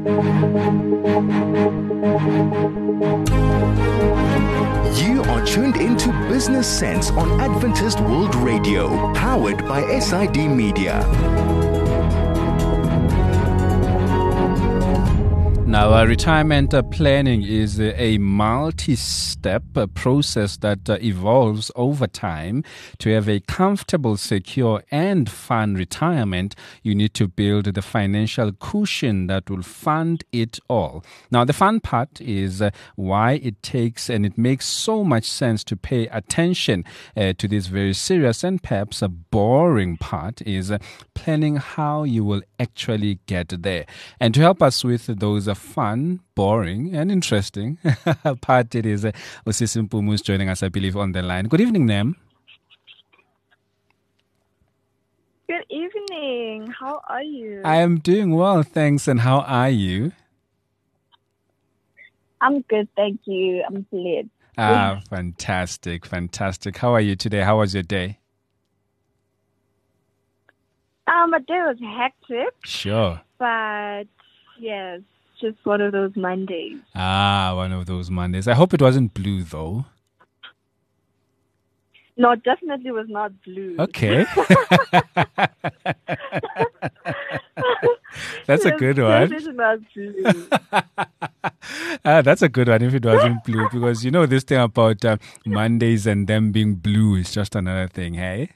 You are tuned into Business Sense on Adventist World Radio, powered by SID Media. Now, retirement planning is a multi-step process that evolves over time. To have a comfortable, secure, and fun retirement, you need to build the financial cushion that will fund it all. Now, the fun part is why it takes and it makes so much sense to pay attention to this very serious and perhaps a boring part is planning how you will actually get there. And to help us with those fun, boring, and interesting part, it is Usisi Mpumu who's joining us, I believe, on the line. Good evening, Nam. Good evening. How are you? I am doing well, thanks. And how are you? I'm good, thank you. I'm glad. Fantastic. How are you today? How was your day? My day was hectic. Sure. But yes, just one of those Mondays. One of those Mondays. I hope it wasn't blue, though. No, it definitely was not blue. Okay. That's a good one. Definitely not blue. That's a good one if it wasn't blue, because you know this thing about Mondays and them being blue is just another thing, hey?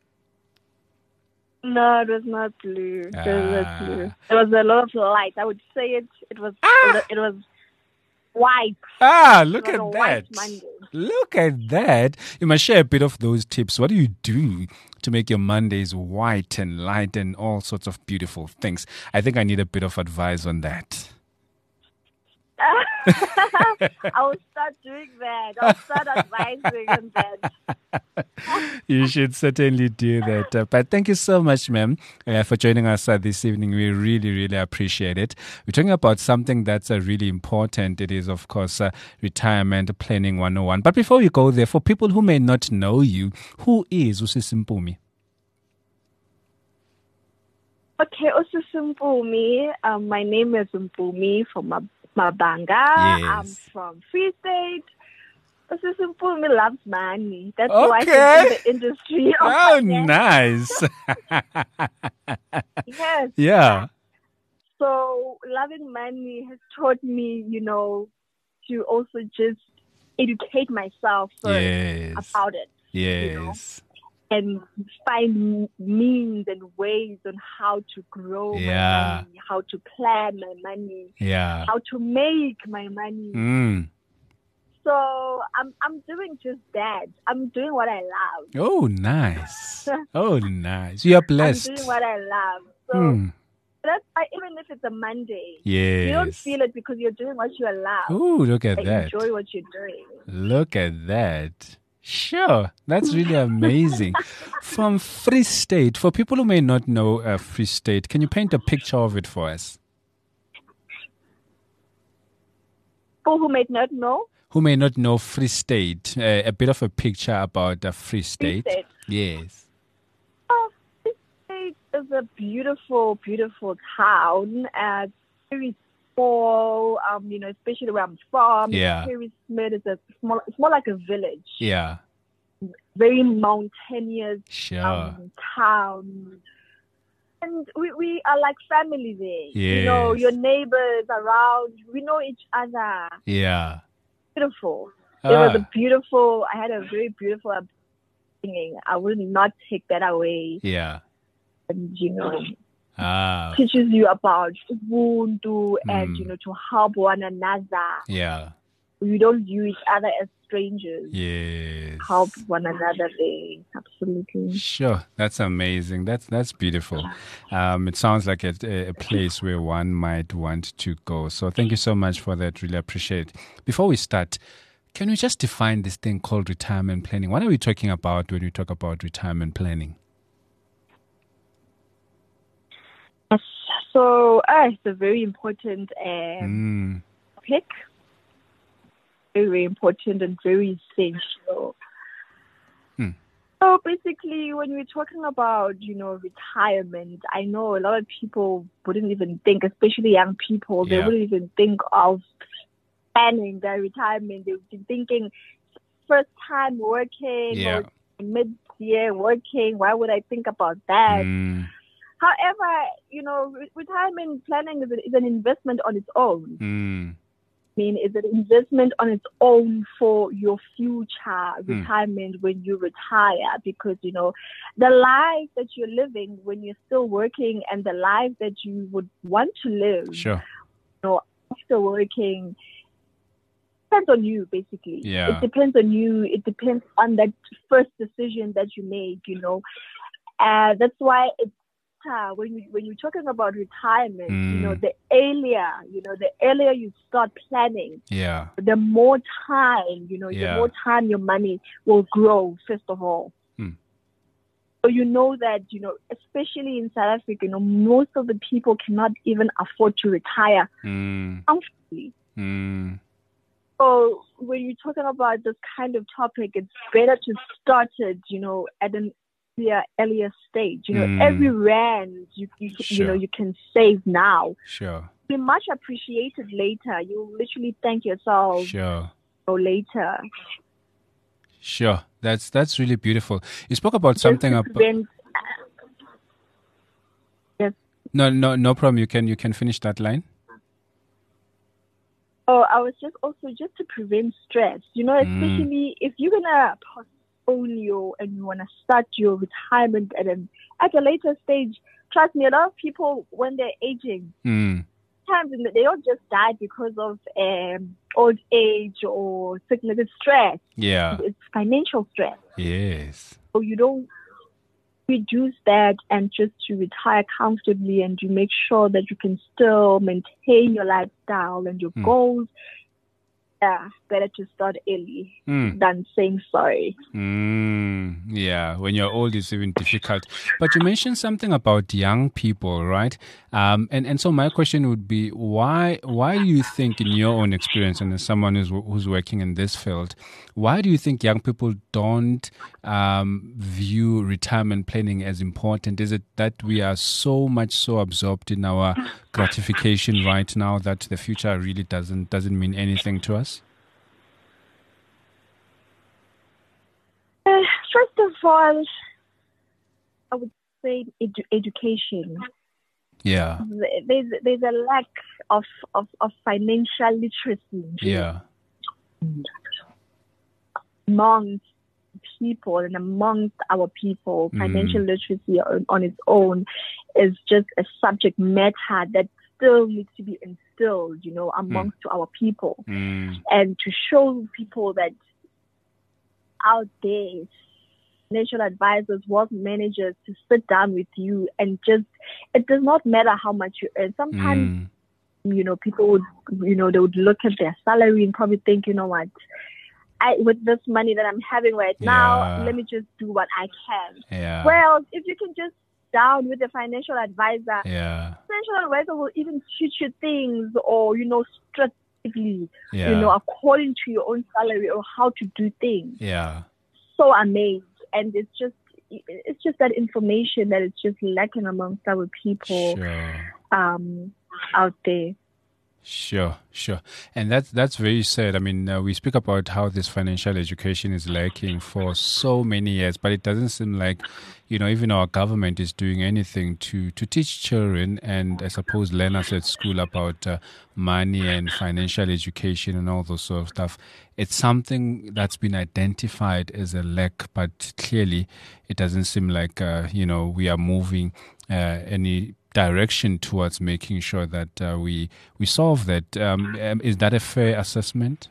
No, it was not blue. It was not blue. There was a lot of light. I would say it was white. Look at that. Look at that. You must share a bit of those tips. What do you do to make your Mondays white and light and all sorts of beautiful things? I think I need a bit of advice on that. I will start doing that. I'll start advising on that. You should certainly do that. But thank you so much, ma'am, for joining us this evening. We really, really appreciate it. We're talking about something that's really important. It is, of course, Retirement Planning 101. But before we go there, for people who may not know you, who is Usisi Mpumi? Okay, Usisi Mpumi. My name is Mpumi from Mabanga. Yes. I'm from Free State. Usisi Mpumi loves money. That's Okay. why she's in the industry. Oh, nice. Yes. Yeah. So loving money has taught me, to also just educate myself first about it. Yes. And find means and ways on how to grow my money, how to plan my money, how to make my money. So I'm doing just that. I'm doing what I love. Oh, nice. You are blessed. I'm doing what I love. So that's why even if it's a Monday, you don't feel it because you're doing what you love. Oh, look at that. Enjoy what you're doing. Look at that. Sure. That's really amazing. From Free State, for people who may not know Free State, can you paint a picture of it for us? For who may not know? Who may not know Free State, a bit of a picture about Free State. Free State. Yes. Free State is a beautiful, beautiful town. It's very small, especially where I'm from. Yeah. Very small. It's more like a village. Yeah. Very mountainous town. And we are like family there. Yes. Your neighbors around, we know each other. Yeah. Beautiful. I had a very beautiful upbringing. I will not take that away. Yeah. And, teaches you about Ubuntu and, to help one another. Yeah. We don't view each other as strangers. Yes. Help one another there. Absolutely. Sure. That's amazing. That's beautiful. It sounds like a place where one might want to go. So thank you so much for that. Really appreciate it. Before we start, can we just define this thing called retirement planning? What are we talking about when we talk about retirement planning? So it's a very important topic. Very, very important and very essential. So basically, when we're talking about, retirement, I know a lot of people wouldn't even think, especially young people, they wouldn't even think of planning their retirement. They would be thinking, first time working or mid-year working, why would I think about that? However, retirement planning is an investment on its own. I mean, it's an investment on its own for your future retirement when you retire, because, the life that you're living when you're still working and the life that you would want to live after working depends on you, basically. It depends on you. It depends on that first decision that you make, that's why it's when you're talking about retirement, the earlier you start planning, the more time, the more time your money will grow, first of all. So that, especially in South Africa, most of the people cannot even afford to retire comfortably. So when you're talking about this kind of topic, it's better to start it, at an earlier stage. Every rand you can save now. Be much appreciated later. You'll literally thank yourself later. That's really beautiful. You spoke about something about. Yes. No problem. You can finish that line. Oh, I was just to prevent stress. Especially if you're gonna and you want to start your retirement at a later stage. Trust me, a lot of people, when they're aging, sometimes they don't just die because of old age or sickness. It's stress. It's financial stress. Yes. So you don't reduce that and just to retire comfortably, and you make sure that you can still maintain your lifestyle and your goals. Better to start early than saying sorry. When you're old, it's even difficult. But you mentioned something about young people, right? And so my question would be, why do you think, in your own experience, and as someone who's working in this field, why do you think young people don't view retirement planning as important? Is it that we are so absorbed in our gratification right now that the future really doesn't mean anything to us? First of all, I would say education. There's a lack of financial literacy. Amongst people and amongst our people, financial literacy on its own is just a subject matter that still needs to be instilled, amongst our people, and to show people that out there, financial advisors, wealth managers, to sit down with you and it does not matter how much you earn. Sometimes, people would, they would look at their salary and probably think, what, with this money that I'm having right now, let me just do what I can. Well, if you can just down with a financial advisor, financial advisor will even teach you things or, strategically, according to your own salary or how to do things. So amazed. And it's just that information that is just lacking amongst our people out there. Sure. And that's very sad. I mean, we speak about how this financial education is lacking for so many years, but it doesn't seem like, even our government is doing anything to teach children and, I suppose, learners at school about money and financial education and all those sort of stuff. It's something that's been identified as a lack, but clearly it doesn't seem like, we are moving any direction towards making sure that we solve that. Is that a fair assessment?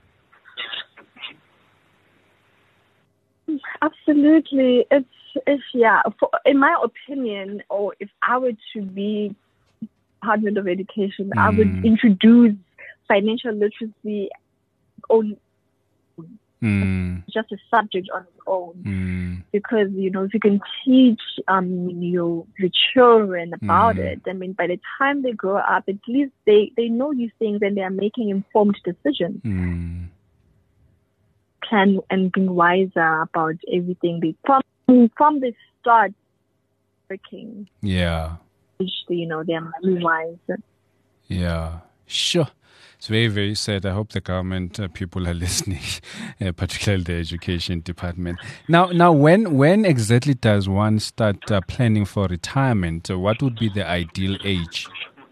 Absolutely. In my opinion, or if I were to be Department of Education, I would introduce financial literacy on just a subject on its own, because if you can teach your children about it, I mean, by the time they grow up, at least they know these things and they are making informed decisions, plan and being wiser about everything. From from the start working. Yeah. Their money-wise. Yeah, sure. It's very, very sad. I hope the government people are listening, particularly the education department. Now, when exactly does one start planning for retirement? What would be the ideal age?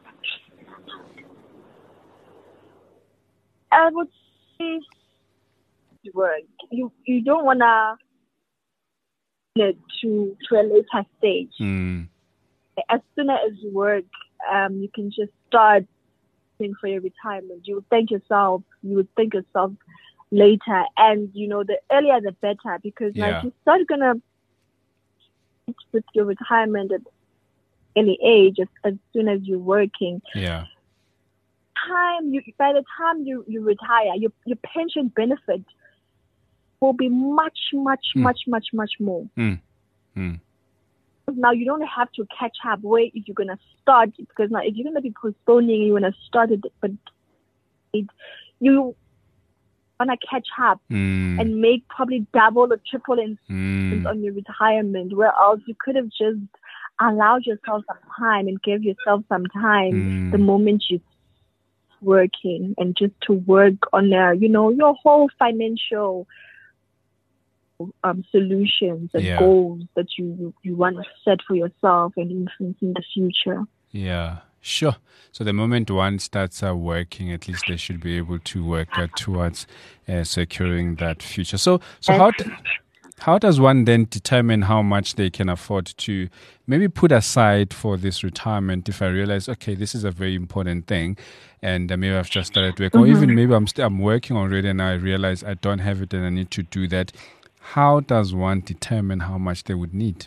I would say work. You don't want to a later stage. As soon as you work, you can just start for your retirement. You would think yourself later, and the earlier the better, because if you start gonna with your retirement at early age, as soon as you're working, by the time you retire, your pension benefit will be much more. Now you don't have to catch up. Wait, if you're gonna start, because now if you're gonna be postponing, you wanna start it, but you wanna catch up and make probably double or triple installments on your retirement. Whereas you could have just allowed yourself some time and gave yourself some time the moment you're working, and just to work on your whole financial solutions and goals that you want to set for yourself and influence in the future. Yeah, sure. So the moment one starts working, at least they should be able to work towards securing that future. So how does one then determine how much they can afford to maybe put aside for this retirement? If I realize, okay, this is a very important thing, and maybe I've just started work, or even maybe I'm working already and I realize I don't have it and I need to do that. How does one determine how much they would need?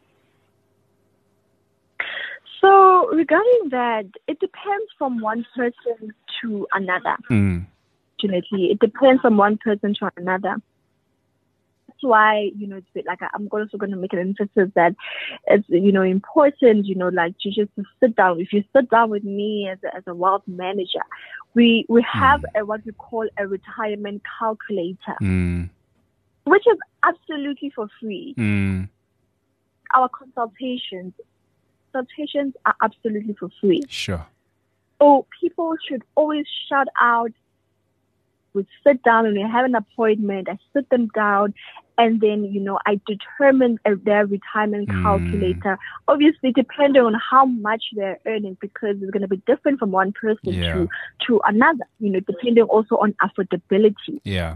So regarding that, it depends from one person to another. Fortunately, it depends from one person to another. That's why, it's a bit like I'm also going to make an emphasis that it's, important, to just sit down. If you sit down with me as a wealth manager, we have what we call a retirement calculator. Which is absolutely for free. Our consultations are absolutely for free. Sure. So people should always shout out. We sit down and we have an appointment. I sit them down, and then I determine their retirement calculator. Obviously, depending on how much they're earning, because it's going to be different from one person to another. Depending also on affordability. Yeah.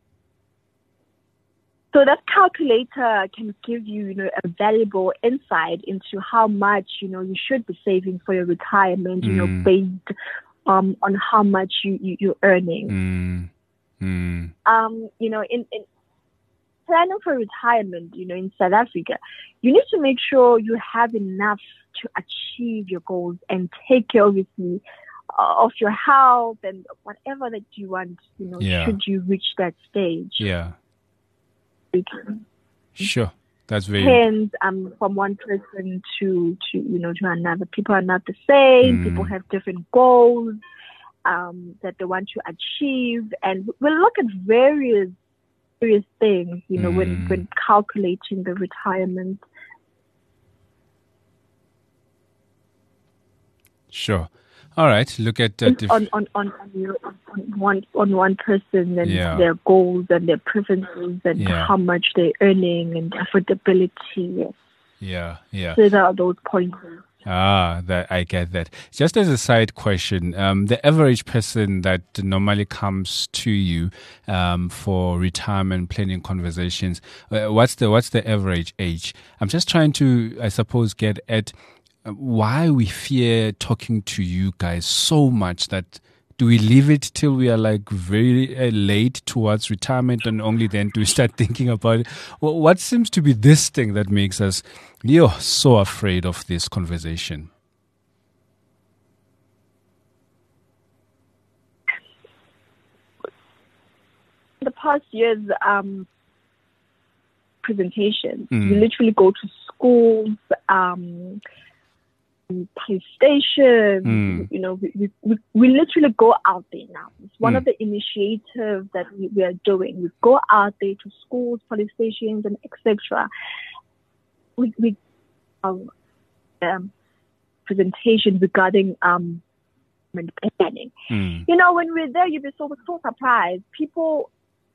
So that calculator can give you, a valuable insight into how much, you should be saving for your retirement, based on how much you're earning. In planning for retirement, in South Africa, you need to make sure you have enough to achieve your goals and take care, obviously, of your health and whatever that you want, should you reach that stage. Yeah. Sure, that's very depends from one person to another. People are not the same. People have different goals that they want to achieve, and we'll look at various things, when calculating the retirement. Sure. All right. Look at on one person and their goals and their preferences and how much they're earning and affordability. Yeah. So there are those points. That I get that. Just as a side question, the average person that normally comes to you for retirement planning conversations, what's the average age? I'm just trying to, I suppose, get at why we fear talking to you guys so much. That do we leave it till we are like very late towards retirement, and only then do we start thinking about it? What seems to be this thing that makes us so afraid of this conversation? The past years, presentations, we literally go to schools, police stations, we literally go out there now. It's one of the initiatives that we are doing. We go out there to schools, police stations, and etc. with presentation regarding planning. You know, when we're there, you'll be so surprised. People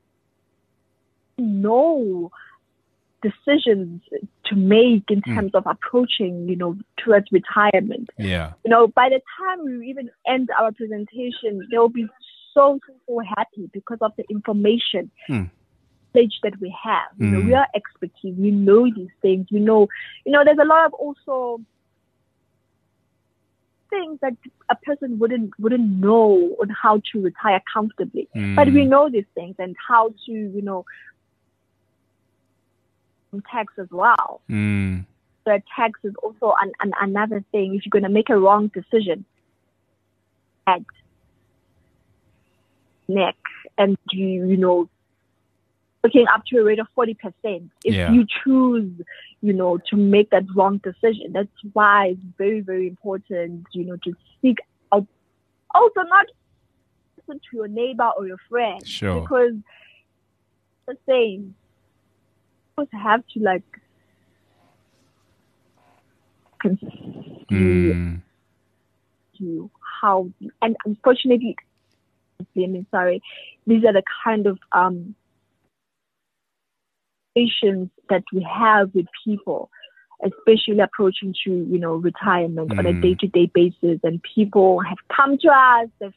know decisions to make in terms of approaching, you know, towards retirement. Yeah. You know, by the time we even end our presentation, they'll be so happy because of the information that we have. You know, we are expertise. We know these things. We know, you know, there's a lot of also things that a person wouldn't know on how to retire comfortably. But we know these things and how to, you know, tax as well. So tax is also another thing. If you're going to make a wrong decision, at neck, and you know, looking up to a rate of 40%, if you choose, you know, to make that wrong decision. That's why it's very, very important, you know, to seek out. Also, not listen to your neighbor or your friend, because the same. Have to like consider to how, and unfortunately, these are the kind of patients that we have with people, especially approaching to, you know, retirement on a day-to-day basis. And people have come to us, they've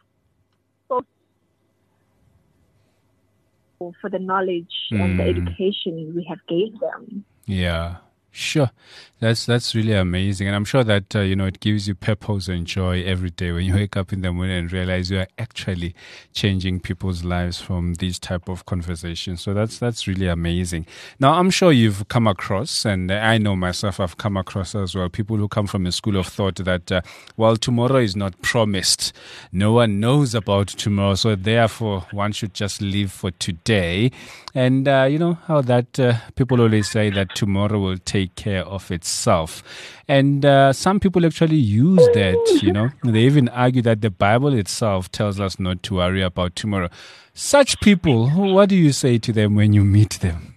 for the knowledge and the education we have gave them. Yeah, sure. That's really amazing. And I'm sure that, you know, it gives you purpose and joy every day when you wake up in the morning and realize you are actually changing people's lives from these type of conversations. So that's really amazing. Now, I'm sure you've come across, and I know myself I've come across as well, people who come from a school of thought that, well, tomorrow is not promised. No one knows about tomorrow. So therefore, one should just live for today. And you know how that people always say that tomorrow will take care of itself. And some people actually use that, you know. They even argue that the Bible itself tells us not to worry about tomorrow. Such people, what do you say to them when you meet them?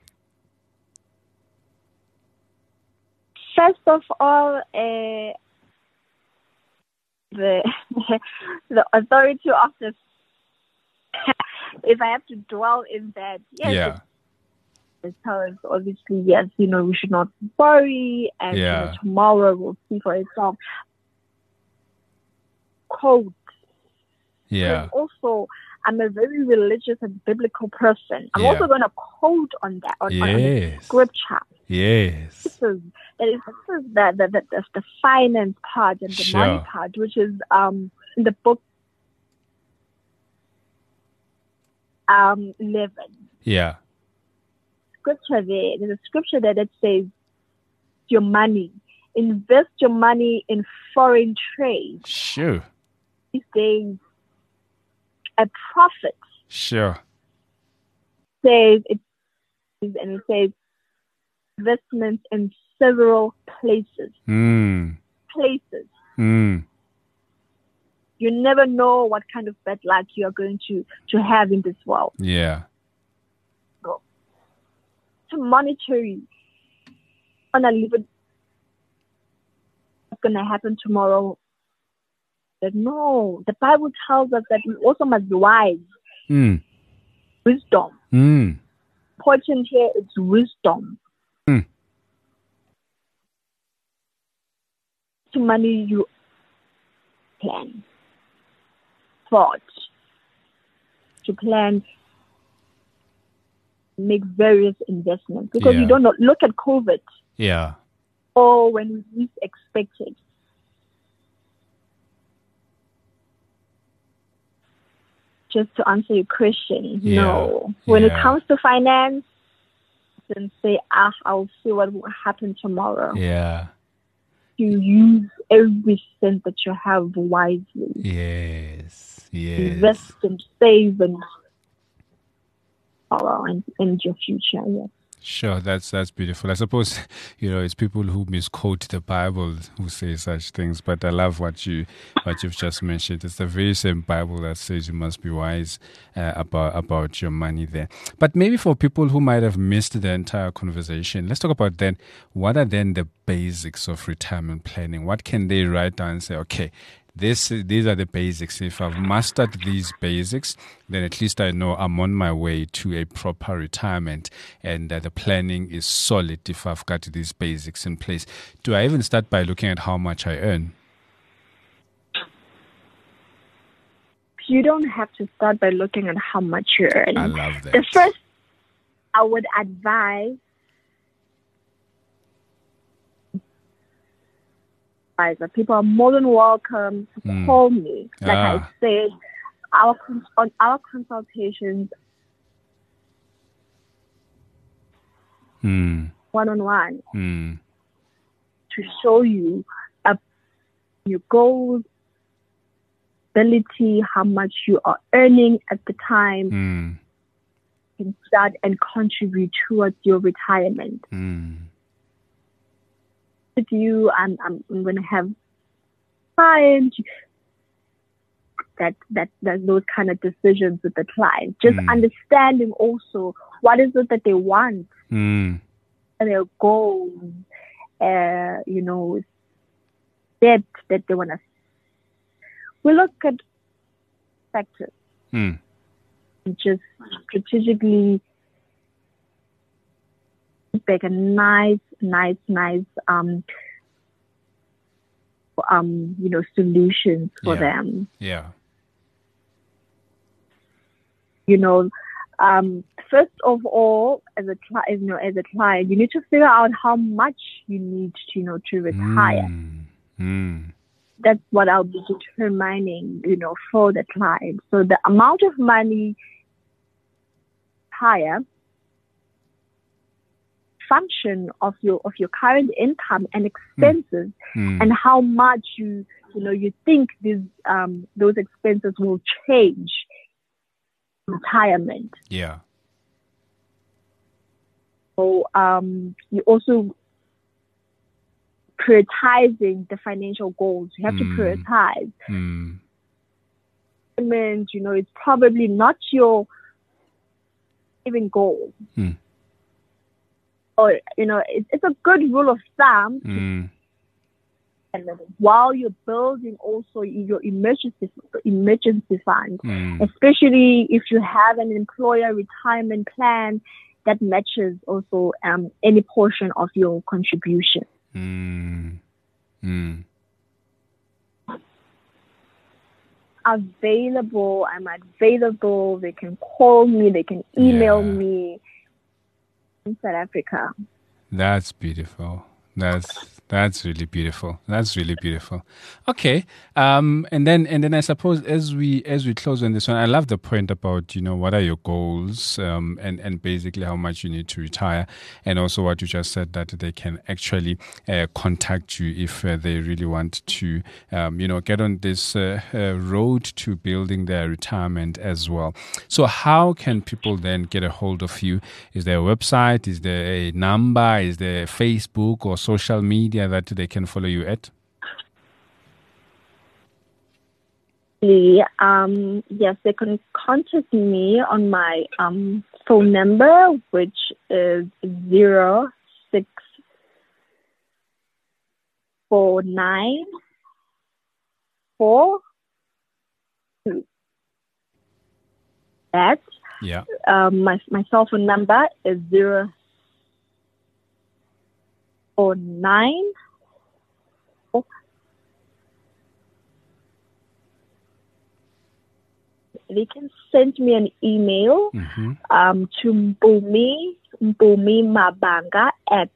First of all, the authority of this, if I have to dwell in that, yes, it tells us obviously, yes, you know, we should not worry, and you know, tomorrow will see for itself. Quote. Yeah. Also, I'm a very religious and biblical person. I'm also going to quote on that on the scripture. Yes. This is the finance part and the money part, which is in the book 11. Yeah. There's a scripture there that says, your money, invest your money in foreign trade. Sure. These days, a prophet says it says investments in several places. Places. You never know what kind of bad luck you are going to have in this world. Yeah. To monetary, on a live what's going to happen tomorrow. But no, the Bible tells us that we also must be wise. Wisdom. Important here is wisdom. To money you plan, thought, to plan, make various investments, because you don't know. Look at COVID. Yeah. Or when we least expected. Just to answer your question, no. When it comes to finance, then say, I'll see what will happen tomorrow. Yeah. You use every cent that you have wisely. Yes. Invest and save and in your future. Yes. Sure, that's beautiful. I suppose, it's people who misquote the Bible who say such things, but I love what you've just mentioned. It's the very same Bible that says you must be wise about your money there. But maybe for people who might have missed the entire conversation, let's talk about then what are then the basics of retirement planning? What can they write down and say, okay, these are the basics. If I've mastered these basics, then at least I know I'm on my way to a proper retirement, and the planning is solid if I've got these basics in place. Do I even start by looking at how much I earn? You don't have to start by looking at how much you earn. I love that. The first, I would advise that people are more than welcome to call me. Like I said, on our consultations, one-on-one, to show you your goals, ability, how much you are earning at the time, and start and contribute towards your retirement. With you, I'm going to have clients that those kind of decisions with the client. Just understanding also what is it that they want, and their goals, debt that they want to. We look at factors, and just strategically make a nice solutions for them. Yeah. First of all, as a client, you need to figure out how much you need to retire. That's what I'll be determining, for the client. So the amount of money higher function of your current income and expenses, and how much you think those expenses will change retirement. Yeah. So you also prioritizing the financial goals. You have to prioritize. It's probably not your even goal. Or, it's a good rule of thumb. And while you're building also your emergency fund, especially if you have an employer retirement plan that matches also any portion of your contribution. I'm available. They can call me. They can email me. In South Africa. That's beautiful. That's really beautiful. That's really beautiful. Okay. And then I suppose as we close on this one, I love the point about, what are your goals, and basically how much you need to retire, and also what you just said, that they can actually contact you if they really want to, get on this road to building their retirement as well. So how can people then get a hold of you? Is there a website? Is there a number? Is there Facebook or social media that they can follow you at? Yes, they can contact me on my phone number, which is 064942. That. Yeah. My cell phone number is 049. They can send me an email to Mpumi Mabanga at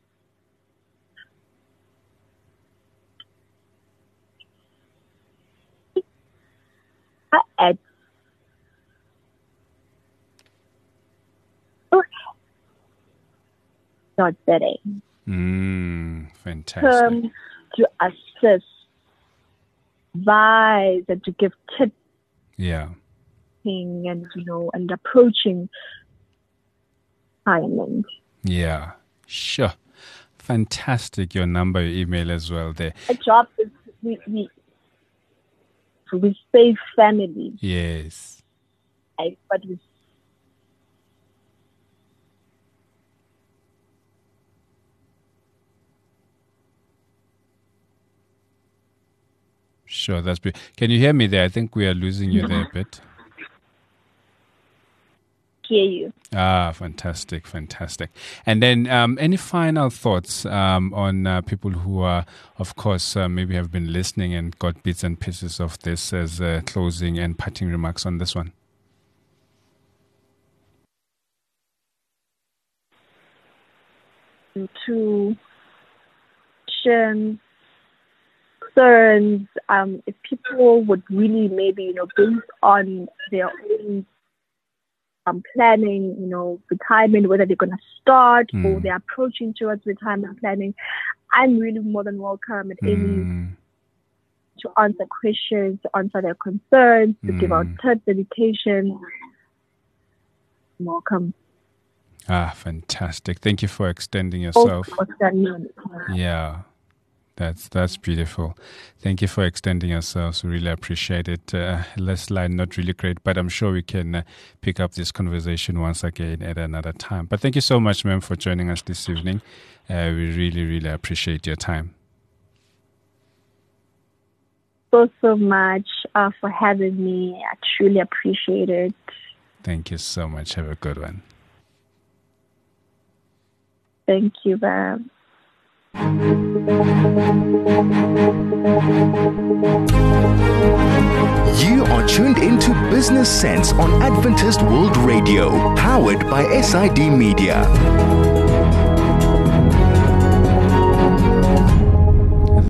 .za. Fantastic. To assist, advise, and to give tips. Yeah. And approaching retirement. Yeah, sure. Fantastic. Your number, your email as well there. A job is we save family. Yes. But we Sure, that's beautiful. Can you hear me there? I think we are losing you there a bit. Hear you. Fantastic. And then any final thoughts on people who are, of course, maybe have been listening and got bits and pieces of this as closing and parting remarks on this one? To concerns, if people would really maybe, based on their own planning, retirement, whether they're going to start or they're approaching towards retirement planning, I'm really more than welcome at any to answer questions, to answer their concerns, to give out tips, education. Welcome. Fantastic. Thank you for extending yourself. Yeah. That's beautiful. Thank you for extending yourselves. We really appreciate it. Last line, not really great, but I'm sure we can pick up this conversation once again at another time. But thank you so much, ma'am, for joining us this evening. We really, really appreciate your time. So much for having me. I truly appreciate it. Thank you so much. Have a good one. Thank you, ma'am. You are tuned into Business Sense on Adventist World Radio, powered by SID Media.